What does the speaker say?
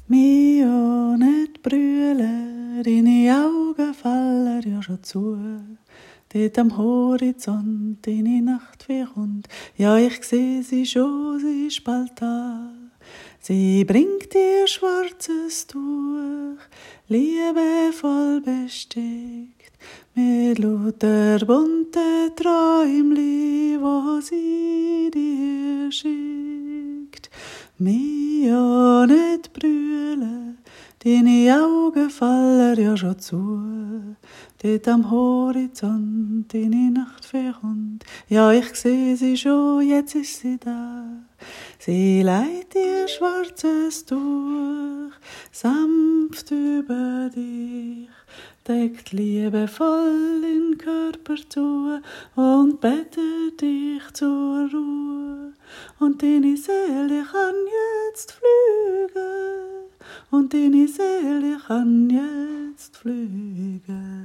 Mio, nicht brüllen, deine Augen fallen ja schon zu. Dort am Horizont deine Nacht wie rund. Ja, ich seh sie schon, sie ist bald da. Sie bringt dir schwarzes Tuch, liebevoll bestickt, mit lauter bunten Träumli, wo sie dir schickt. Mio, nicht brüllen, deine Augen fallen ja schon zu. Dort am Horizont deine Nacht verrund. Ja, ich seh sie schon, jetzt ist sie da. Sie leitet ihr schwarzes Tuch sanft über dich, deckt liebevoll den Körper zu und bettet dich zur Ruhe. Und deine Seele kann jetzt fliegen, und deine Seele kann jetzt fliegen.